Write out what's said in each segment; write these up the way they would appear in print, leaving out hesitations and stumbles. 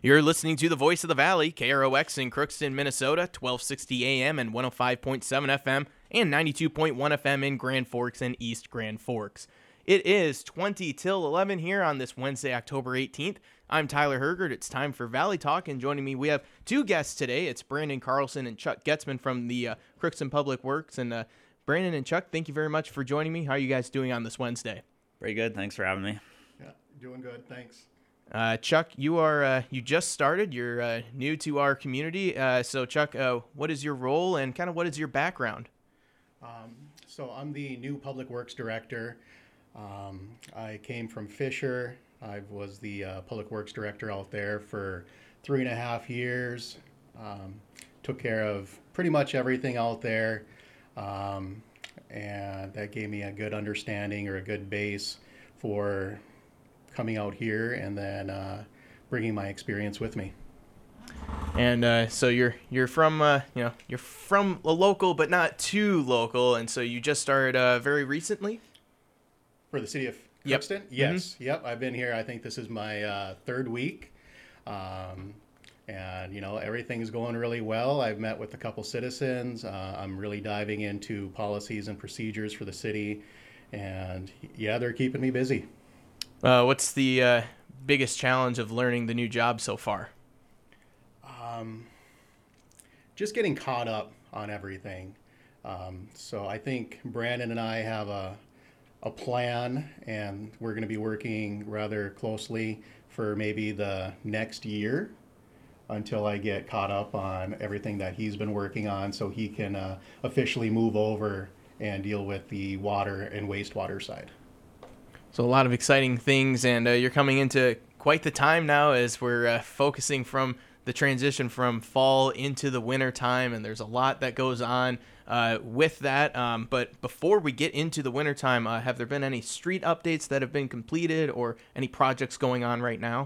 You're listening to the Voice of the Valley, KROX in Crookston, Minnesota, 1260 AM and 105.7 FM and 92.1 FM in Grand Forks and East Grand Forks. It is 20 till 11 here on this Wednesday, October 18th. I'm Tyler Hergert. It's time for Valley Talk, and joining me, we have two guests today. It's Brandon Carlson and Chuck Getzman from the Crookston Public Works. And Brandon and Chuck, thank you very much for joining me. How are you guys doing on this Wednesday? Pretty good. Thanks for having me. Yeah, doing good. Thanks. Chuck, you just started. You're new to our community. So Chuck, what is your role and kind of what is your background? So I'm the new Public Works Director. I came from Fisher. I was the Public Works Director out there for 3.5 years. Took care of pretty much everything out there. And that gave me a good understanding or a good base for coming out here and then bringing my experience with me. And so you're from you're from a local but not too local, and so you just started very recently For the city of Yep. Crookston? Yes. Yep. I've been here. I think this is my third week. And, everything's going really well. I've met with a couple citizens. I'm really diving into policies and procedures for the city. And, yeah, they're keeping me busy. What's the biggest challenge of learning the new job so far? Just getting caught up on everything. So I think Brandon and I have a plan, and we're going to be working rather closely for maybe the next year until I get caught up on everything that he's been working on so he can officially move over and deal with the water and wastewater side. So a lot of exciting things, and you're coming into quite the time now as we're focusing from the transition from fall into the winter time, and there's a lot that goes on with that. But before we get into the winter time, have there been any street updates that have been completed or any projects going on right now?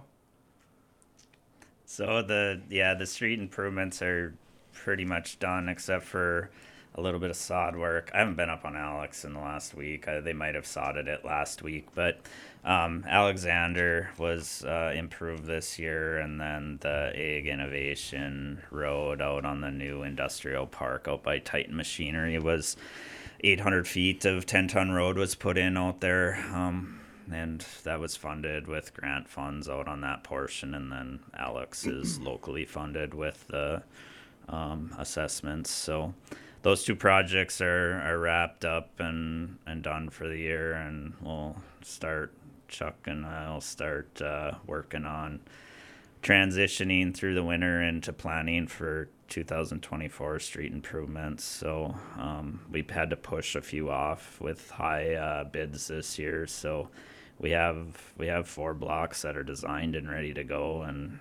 So the street improvements are pretty much done except for a little bit of sod work. I haven't been up on Alex in the last week. They might have sodded it last week, but Alexander was improved this year, and then the Ag Innovation Road out on the new industrial park out by Titan Machinery was 800 feet of 10-ton road was put in out there, and that was funded with grant funds out on that portion, and then Alex is locally funded with the assessments. So those two projects are wrapped up and done for the year, and Chuck and I'll start working on transitioning through the winter into planning for 2024 street improvements. So we've had to push a few off with high bids this year. So we have 4 blocks that are designed and ready to go, and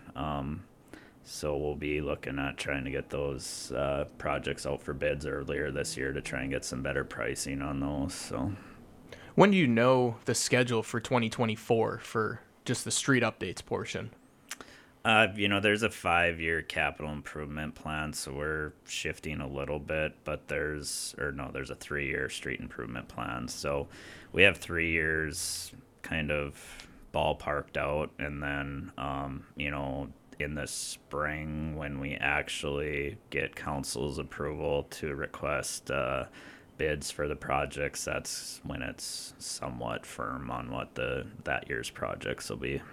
so we'll be looking at trying to get those projects out for bids earlier this year to try and get some better pricing on those. So, When do you know the schedule for 2024 for just the street updates portion? there's a 5-year capital improvement plan, so we're shifting a little bit, but there's a 3-year street improvement plan. So we have 3 years kind of ballparked out, and then, in the spring when we actually get council's approval to request bids for the projects, that's when it's somewhat firm on what that year's projects will be.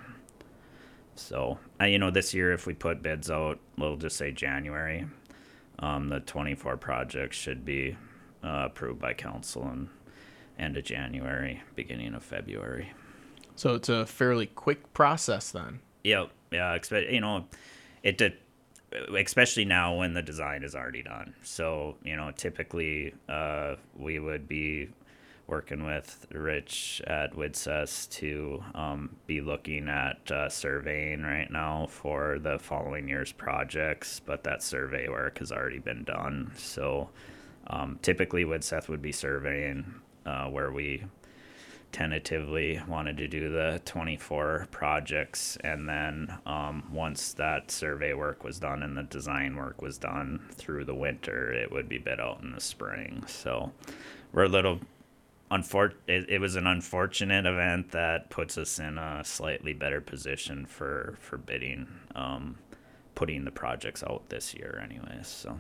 So, this year if we put bids out, we'll just say January, the 24 projects should be approved by council in end of January, beginning of February. So it's a fairly quick process then. Yep. Yeah. Especially now when the design is already done. So, typically we would be working with Rich at Widseth to be looking at surveying right now for the following year's projects, but that survey work has already been done. So typically Widseth would be surveying where we tentatively wanted to do the 24 projects, and then once that survey work was done and the design work was done through the winter, it would be bid out in the spring. So we're a little it was an unfortunate event that puts us in a slightly better position for bidding, putting the projects out this year anyways. So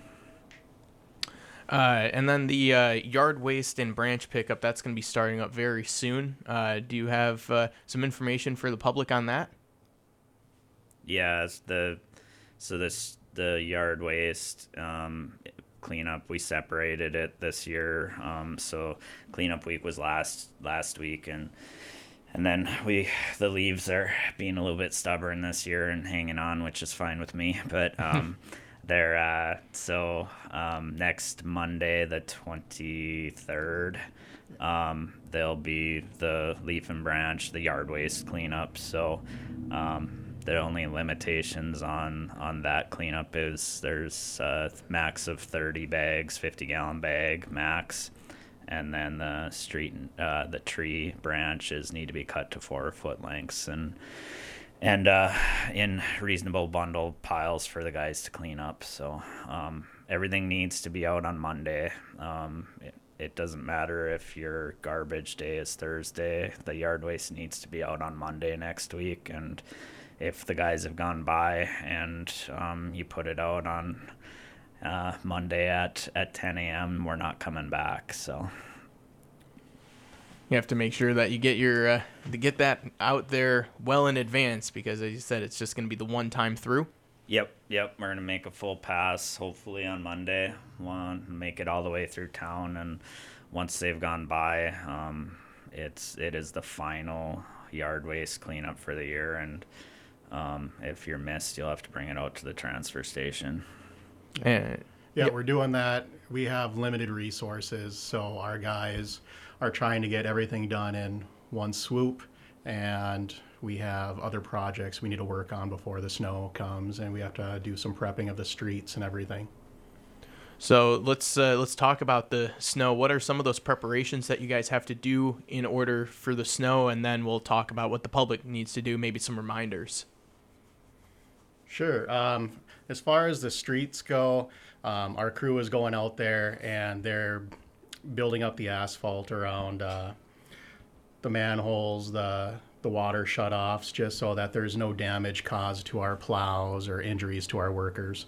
And then the yard waste and branch pickup, that's going to be starting up very soon. Do you have some information for the public on that? yeah, the yard waste cleanup, we separated it this year. So cleanup week was last week, and then the leaves are being a little bit stubborn this year and hanging on, which is fine with me. But they're next Monday, the 23rd, there'll be the leaf and branch, the yard waste cleanup. So the only limitations on that cleanup is there's a max of 30 bags, 50-gallon bag max, and then the tree branches need to be cut to 4-foot lengths and in reasonable bundle piles for the guys to clean up. So everything needs to be out on Monday. It doesn't matter if your garbage day is Thursday. The yard waste needs to be out on Monday next week. And if the guys have gone by and you put it out on Monday at 10 a.m., we're not coming back. So you have to make sure that you get your to get that out there well in advance, because as you said, it's just going to be the one time through. Yep. We're gonna make a full pass hopefully on Monday. Want to make it all the way through town, and once they've gone by, it is the final yard waste cleanup for the year. And if you're missed, you'll have to bring it out to the transfer station. Yeah, we're doing that. We have limited resources, so our guys are trying to get everything done in one swoop, and we have other projects we need to work on before the snow comes, and we have to do some prepping of the streets and everything. So let's talk about the snow. What are some of those preparations that you guys have to do in order for the snow, and then we'll talk about what the public needs to do, maybe some reminders. Sure. As far as the streets go, our crew is going out there and they're building up the asphalt around the manholes, the water shutoffs, just so that there's no damage caused to our plows or injuries to our workers.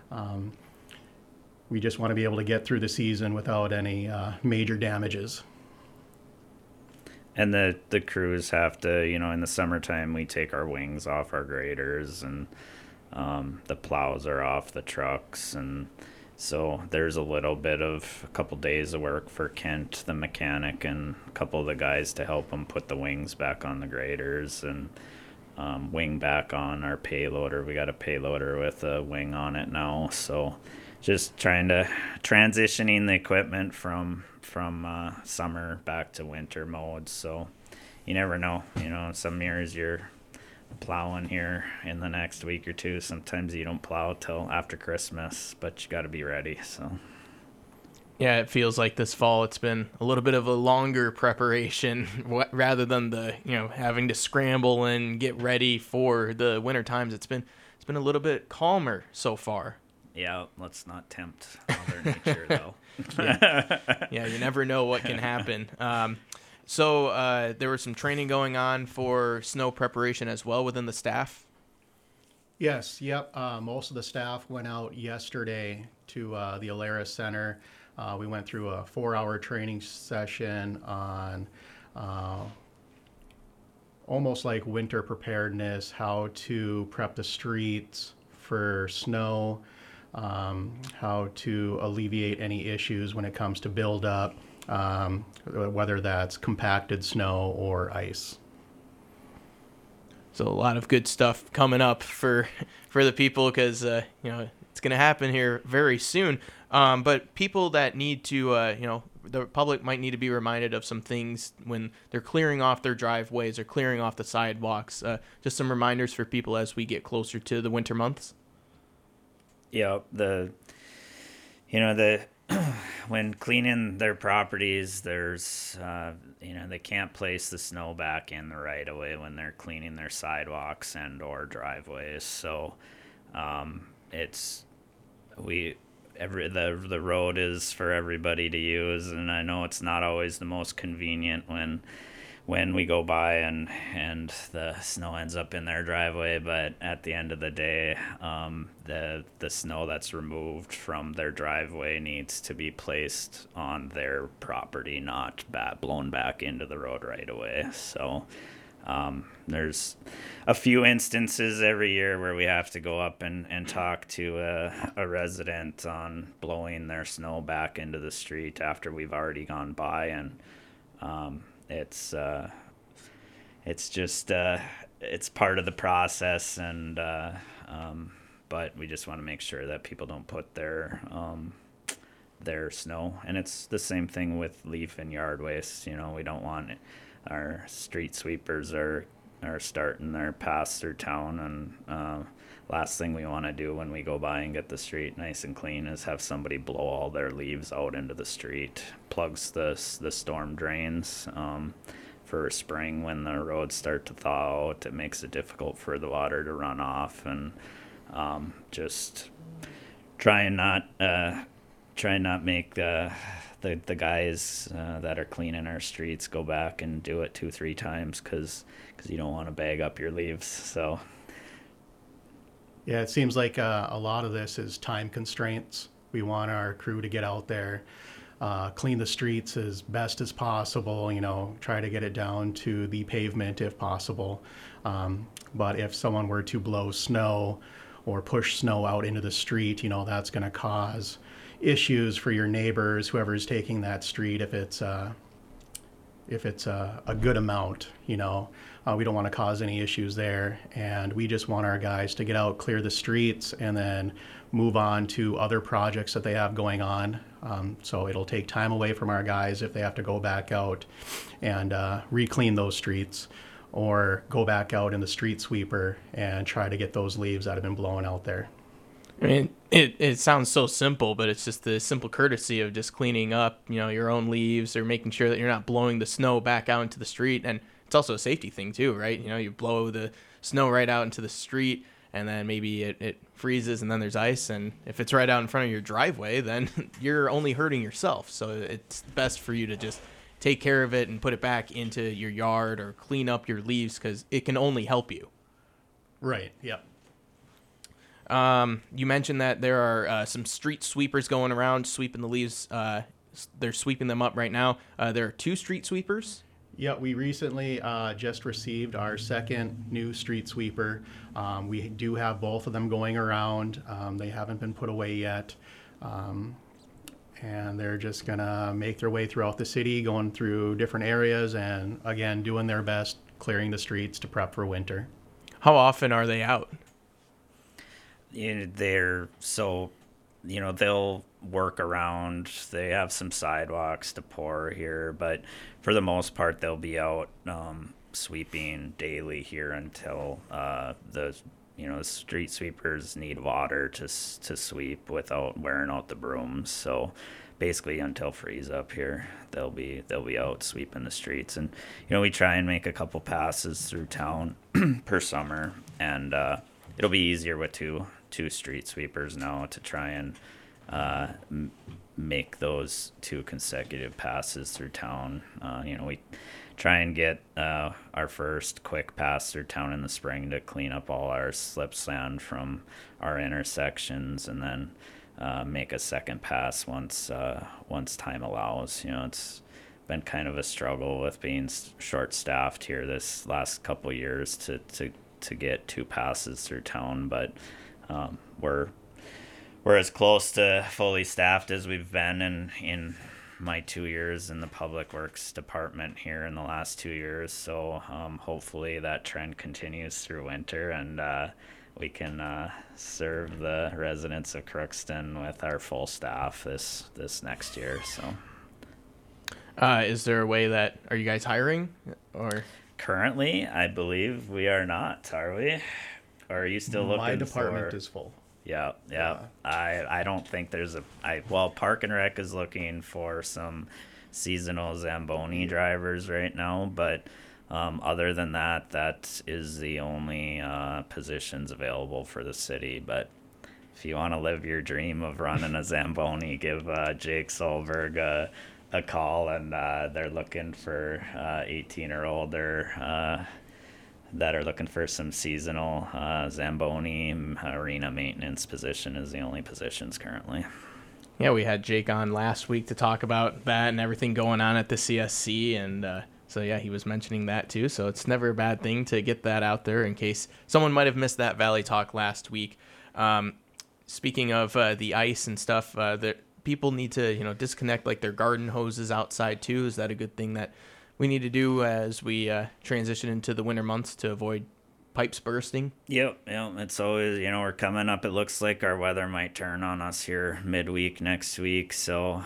We just want to be able to get through the season without any major damages. And the crews have to, in the summertime, we take our wings off our graders, and the plows are off the trucks, and so there's a couple days of work for Kent, the mechanic, and a couple of the guys to help them put the wings back on the graders and wing back on our payloader. We got a payloader with a wing on it now, so just transitioning the equipment from summer back to winter mode. So you never know, some years you're plowing here in the next week or two. Sometimes you don't plow till after Christmas, but you got to be ready. So Yeah, it feels like this fall it's been a little bit of a longer preparation rather than the having to scramble and get ready for the winter times. It's been a little bit calmer so far. Yeah, let's not tempt Mother Nature though. Yeah, you never know what can happen. So there was some training going on for snow preparation as well within the staff? Yes, yep. Most of the staff went out yesterday to the Alara Center. We went through a 4-hour training session on almost like winter preparedness, how to prep the streets for snow, how to alleviate any issues when it comes to buildup, whether that's compacted snow or ice. So a lot of good stuff coming up for the people, because it's going to happen here very soon. But people that need to, the public might need to be reminded of some things when they're clearing off their driveways or clearing off the sidewalks. Just some reminders for people as we get closer to the winter months. Yeah, when cleaning their properties, there's they can't place the snow back in the right of way when they're cleaning their sidewalks and or driveways. So the road is for everybody to use, and I know it's not always the most convenient when we go by and the snow ends up in their driveway, but at the end of the day, the snow that's removed from their driveway needs to be placed on their property, not blown back into the road right away. So there's a few instances every year where we have to go up and talk to a resident on blowing their snow back into the street after we've already gone by, and it's just it's part of the process, and but we just want to make sure that people don't put their snow, and it's the same thing with leaf and yard waste. We don't want our street sweepers are starting their pass through town, and last thing we want to do when we go by and get the street nice and clean is have somebody blow all their leaves out into the street. Plugs the storm drains for spring. When the roads start to thaw out, it makes it difficult for the water to run off, and just try and not make the guys that are cleaning our streets go back and do it 2-3 times, because you don't want to bag up your leaves. So yeah, it seems like a lot of this is time constraints. We want our crew to get out there, clean the streets as best as possible, try to get it down to the pavement if possible. But if someone were to blow snow or push snow out into the street, that's going to cause issues for your neighbors, whoever's taking that street, if it's a good amount. We don't want to cause any issues there, and we just want our guys to get out, clear the streets, and then move on to other projects that they have going on. So it'll take time away from our guys if they have to go back out and re-clean those streets, or go back out in the street sweeper and try to get those leaves that have been blowing out there. I mean, it sounds so simple, but it's just the simple courtesy of just cleaning up, your own leaves, or making sure that you're not blowing the snow back out into the street. And it's also a safety thing too, right? You blow the snow right out into the street, and then maybe it freezes, and then there's ice. And if it's right out in front of your driveway, then you're only hurting yourself. So it's best for you to just take care of it and put it back into your yard, or clean up your leaves, because it can only help you. Right. Yep. You mentioned that there are some street sweepers going around sweeping the leaves. They're sweeping them up right now. There are 2 street sweepers. Yeah, we recently just received our second new street sweeper. We do have both of them going around. They haven't been put away yet. And they're just going to make their way throughout the city, going through different areas, and again, doing their best clearing the streets to prep for winter. How often are they out? They'll work around. They have some sidewalks to pour here, but for the most part, they'll be out sweeping daily here until the street sweepers need water to sweep without wearing out the brooms. So basically, until freeze up here, they'll be out sweeping the streets. And we try and make a couple passes through town per summer, and it'll be easier with two street sweepers now to try and make those 2 consecutive passes through town. We try and get our first quick pass through town in the spring to clean up all our slip sand from our intersections, and then make a second pass once time allows. It's been kind of a struggle with being short-staffed here this last couple years to get 2 passes through town, but we're as close to fully staffed as we've been in my 2 years in the public works department here in the last 2 years. So hopefully that trend continues through winter, and we can serve the residents of Crookston with our full staff this next year. So is there a way that, are you guys hiring, or? Currently, I believe we are not, are we? Or are you still looking? My department is full. Yeah. I don't think there's Park and Rec is looking for some seasonal Zamboni drivers right now, but other than that is the only positions available for the city. But if you want to live your dream of running a Zamboni, give Jake Solberg a call, and they're looking for 18 or older that are looking for some seasonal Zamboni. Arena maintenance position is the only positions currently. Yeah, we had Jake on last week to talk about that and everything going on at the CSC, and so yeah, he was mentioning that too. So it's never a bad thing to get that out there in case someone might have missed that Valley Talk last week. Speaking of the ice and stuff, that people need to disconnect like their garden hoses outside too. Is that a good thing that we need to do as we transition into the winter months to avoid pipes bursting? Yep. It's always, we're coming up. It looks like our weather might turn on us here midweek next week. So,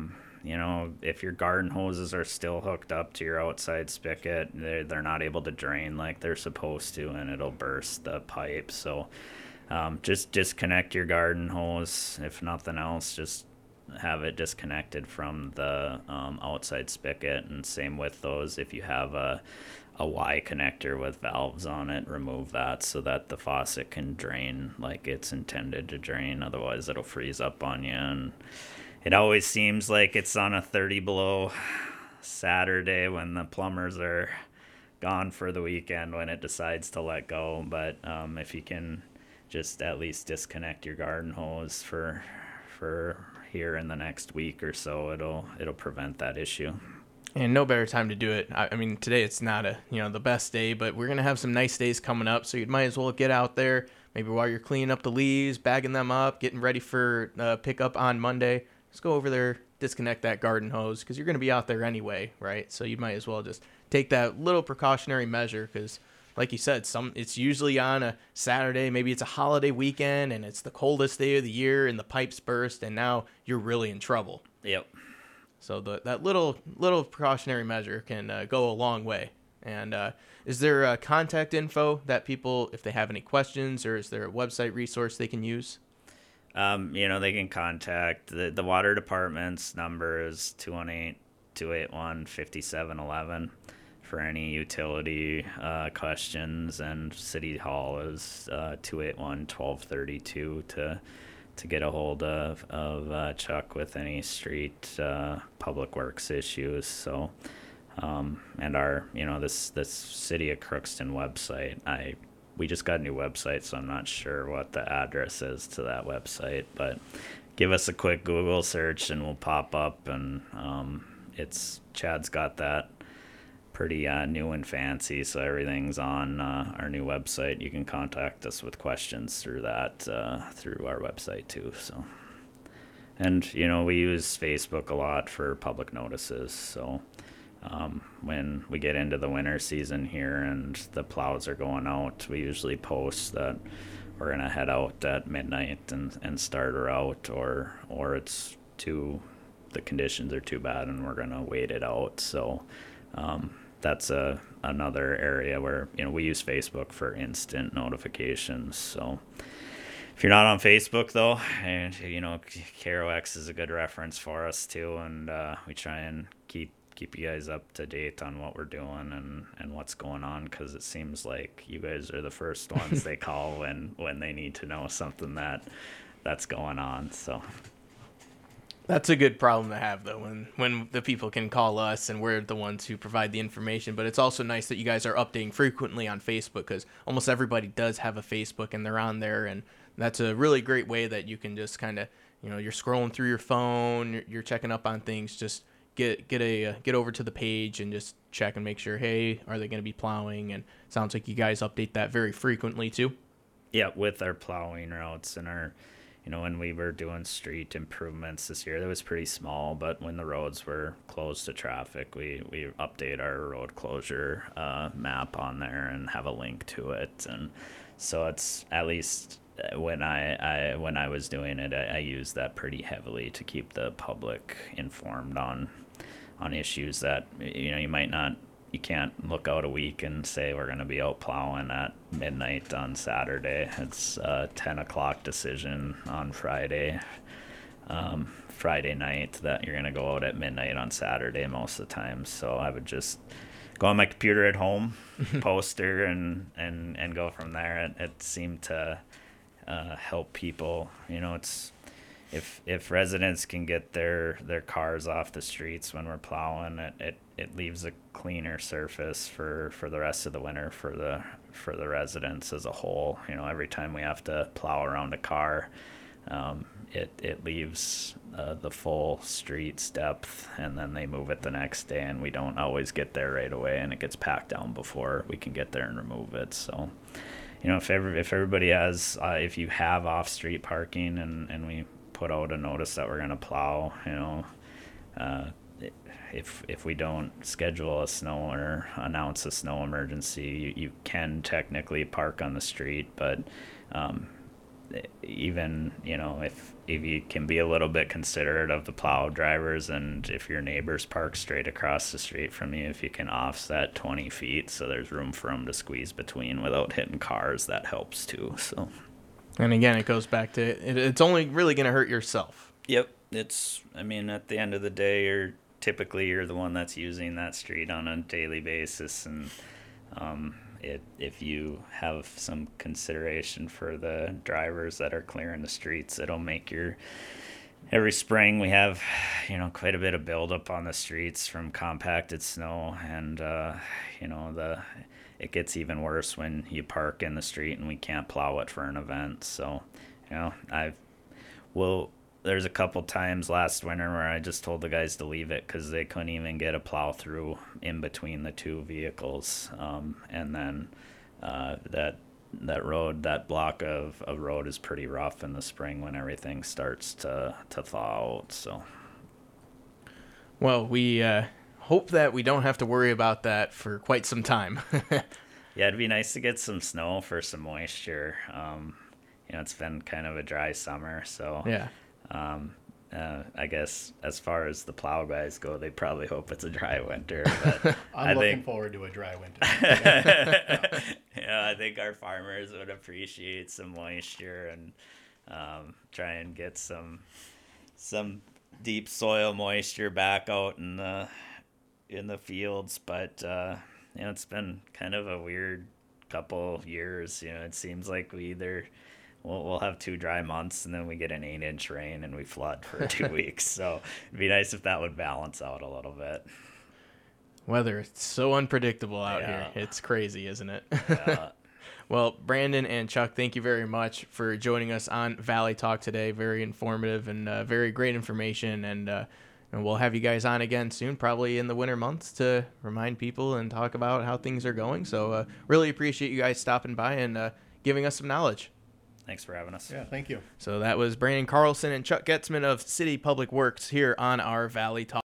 if your garden hoses are still hooked up to your outside spigot, they're not able to drain like they're supposed to, and it'll burst the pipe. So, just disconnect your garden hose. If nothing else, just have it disconnected from the outside spigot, and same with those. If you have a Y connector with valves on it, remove that so that the faucet can drain like it's intended to drain. Otherwise it'll freeze up on you, and it always seems like it's on a 30 below Saturday when the plumbers are gone for the weekend when it decides to let go. But if you can just at least disconnect your garden hose for here in the next week or so, it'll prevent that issue. And no better time to do it. I mean, today it's not the best day, but we're gonna have some nice days coming up, so you might as well get out there. Maybe while you're cleaning up the leaves, bagging them up, getting ready for pickup on Monday, just go over there, disconnect that garden hose, because you're gonna be out there anyway, right? So you might as well just take that little precautionary measure, because like you said, it's usually on a Saturday, maybe it's a holiday weekend, and it's the coldest day of the year, and the pipes burst, and now you're really in trouble. Yep. So that little precautionary measure can go a long way. And is there contact info that people, if they have any questions, or is there a website resource they can use? They can contact the water department's number is 218-281-5711 for any utility questions, and City Hall is 281-1232 to get a hold of Chuck with any street public works issues. So and our this City of Crookston website, we just got a new website, so I'm not sure what the address is to that website, but give us a quick Google search and we'll pop up, and Chad's got that pretty new and fancy, so everything's on our new website. You can contact us with questions through that through our website too. So, and we use Facebook a lot for public notices. So when we get into the winter season here and the plows are going out, we usually post that we're gonna head out at midnight and start her out, or it's the conditions are too bad and we're gonna wait it out. So that's another area where we use Facebook for instant notifications. So if you're not on Facebook though, and KROX is a good reference for us too, and we try and keep you guys up to date on what we're doing and what's going on, because it seems like you guys are the first ones they call when they need to know something that's going on. So that's a good problem to have, though, when the people can call us and we're the ones who provide the information. But it's also nice that you guys are updating frequently on Facebook, because almost everybody does have a Facebook and they're on there, and that's a really great way that you can just kind of, you're scrolling through your phone, you're checking up on things, just get over to the page and just check and make sure, hey, are they going to be plowing? And it sounds like you guys update that very frequently too. Yeah, with our plowing routes and our, when we were doing street improvements this year, that was pretty small, but when the roads were closed to traffic, we update our road closure map on there and have a link to it. And so it's, at least when I was doing it, I used that pretty heavily to keep the public informed on issues that you can't look out a week and say we're going to be out plowing at midnight on Saturday. It's a 10 o'clock decision on Friday night that you're going to go out at midnight on Saturday most of the time. So I would just go on my computer at home, poster, and go from there. It seemed to help people. It's if residents can get their cars off the streets when we're plowing, it leaves a cleaner surface for the rest of the winter for the residents as a whole. Every time we have to plow around a car, it leaves the full street's depth, and then they move it the next day, and we don't always get there right away, and it gets packed down before we can get there and remove it. So, if everybody has, if you have off-street parking and we put out a notice that we're going to plow, if we don't schedule a snow or announce a snow emergency, you can technically park on the street, but even if you can be a little bit considerate of the plow drivers, and if your neighbors park straight across the street from you, if you can offset 20 feet so there's room for them to squeeze between without hitting cars, that helps too. So, and again, it goes back to it's only really going to hurt yourself. Yep. At the end of the day, you're the one that's using that street on a daily basis, and if you have some consideration for the drivers that are clearing the streets, it'll make every spring we have, quite a bit of buildup on the streets from compacted snow, and it gets even worse when you park in the street and we can't plow it for an event. So, there's a couple times last winter where I just told the guys to leave it because they couldn't even get a plow through in between the two vehicles. And then that block of road is pretty rough in the spring when everything starts to thaw out. So, well, we hope that we don't have to worry about that for quite some time. Yeah, it'd be nice to get some snow for some moisture. It's been kind of a dry summer, so yeah. I guess as far as the plow guys go, they probably hope it's a dry winter. But I'm looking forward to a dry winter. I think our farmers would appreciate some moisture and try and get some deep soil moisture back out in the fields. But it's been kind of a weird couple years. It seems like we'll have 2 dry months, and then we get an 8-inch rain and we flood for 2 weeks. So it'd be nice if that would balance out a little bit. Weather is so unpredictable out Yeah. here. It's crazy, isn't it? Yeah. Well, Brandon and Chuck, thank you very much for joining us on Valley Talk today. Very informative and very great information. And we'll have you guys on again soon, probably in the winter months, to remind people and talk about how things are going. So really appreciate you guys stopping by and giving us some knowledge. Thanks for having us. Yeah, thank you. So that was Brandon Carlson and Chuck Getzman of City Public Works here on our Valley Talk.